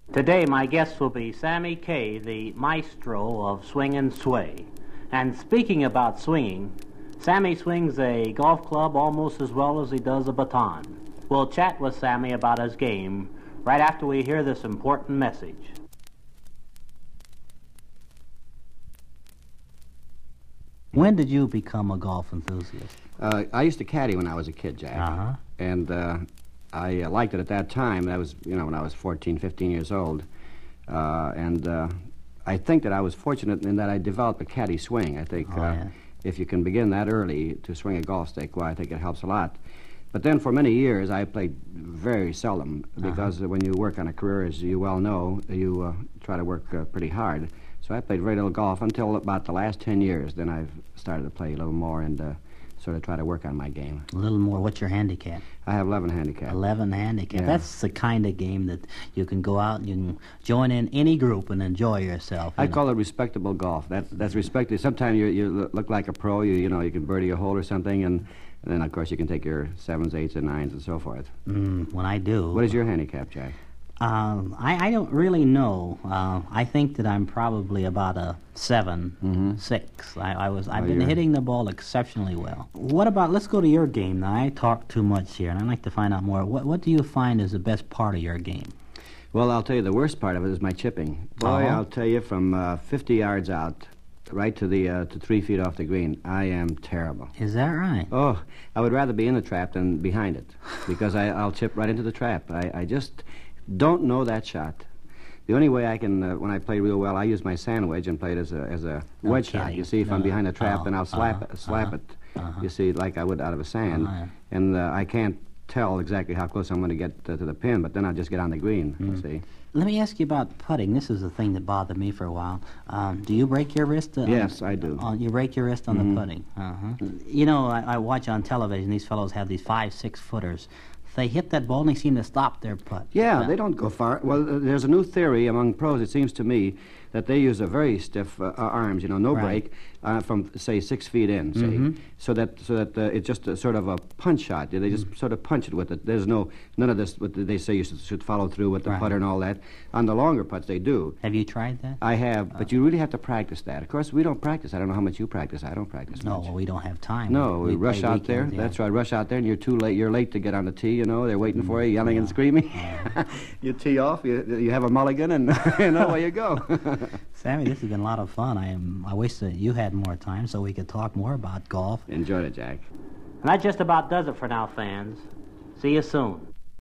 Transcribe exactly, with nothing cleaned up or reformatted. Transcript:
Today, my guest will be Sammy Kaye, the maestro of swing and sway. And speaking about swinging, Sammy swings a golf club almost as well as he does a baton. We'll chat with Sammy about his game right after we hear this important message. When did you become a golf enthusiast? Uh, I used to caddy when I was a kid, Jack. Uh-huh. And uh, I uh, liked it at that time. That was, you know, when I was fourteen, fifteen years old. Uh, and uh, I think that I was fortunate in that I developed a caddy swing. I think oh, uh, yeah. if you can begin that early to swing a golf stick, well, I think it helps a lot. But then for many years, I played very seldom because uh-huh. when you work on a career, as you well know, you uh, try to work uh, pretty hard. So I played very little golf until about the last ten years. Then I've started to play a little more and uh, sort of try to work on my game. A little more. What's your handicap? I have eleven handicap. eleven handicap. Yeah. That's the kind of game that you can go out and you can join in any group and enjoy yourself. You I know. call it respectable golf. That, that's respected. Sometimes you you look like a pro. You you know you can birdie a hole or something, and, and then of course you can take your sevens, eights, and nines, and so forth. Mm, when I do. What is your handicap, Jack? Um, I, I don't really know. Uh, I think that I'm probably about a seven, Mm-hmm. six. I, I was. I've Oh, been you're- hitting the ball exceptionally well. What about? Let's go to your game now. I talk too much here, and I'd like to find out more. What What do you find is the best part of your game? Well, I'll tell you the worst part of it is my chipping. Boy, Uh-huh. I'll tell you from uh, fifty yards out, right to the uh, to three feet off the green, I am terrible. Is that right? Oh, I would rather be in the trap than behind it because I, I'll chip right into the trap. I, I just don't know that shot. The only way I can, uh, when I play real well, I use my sand wedge and play it as a as a No wedge shot. kidding. You see, if I'm No. behind the trap, Oh, then I'll slap uh-huh, it, slap uh-huh, it. uh-huh. You see, like I would out of a sand, Uh-huh. and uh, I can't tell exactly how close I'm going to get uh, to the pin, but then I'll just get on the green. Mm. You see. Let me ask you about putting. This is the thing that bothered me for a while. Um, do you break your wrist? Uh, Yes, on, I do. On, you break your wrist on Mhm. the putting. Uh-huh. You know, I, I watch on television. These fellows have these five, six footers. They hit that ball and they seem to stop their putt. Yeah, Uh, they don't go far. Well, uh, there's a new theory among pros, it seems to me, that they use a very stiff uh, uh, arms, you know, no Right. break, uh, from, say, six feet in, say, Mhm. so that so that uh, it's just a sort of a punch shot. They just Mm. sort of punch it with it. There's no, none of this, what they say you should, should follow through with the Right. putter and all that. On the longer putts, they do. Have you tried that? I have, but you really have to practice that. Of course, we don't practice. I don't know how much you practice. I don't practice No, much. well, we don't have time. No, we, rush play out there. weekends, yeah. That's right, rush out there, and you're too late. You're late to get on the tee. You know, they're waiting for you, yelling and screaming. You tee off. You, you have a mulligan, and you know where you go. Sammy, this has been a lot of fun. I am. I wish that you had more time so we could talk more about golf. Enjoyed it, Jack. And that just about does it for now, fans. See you soon.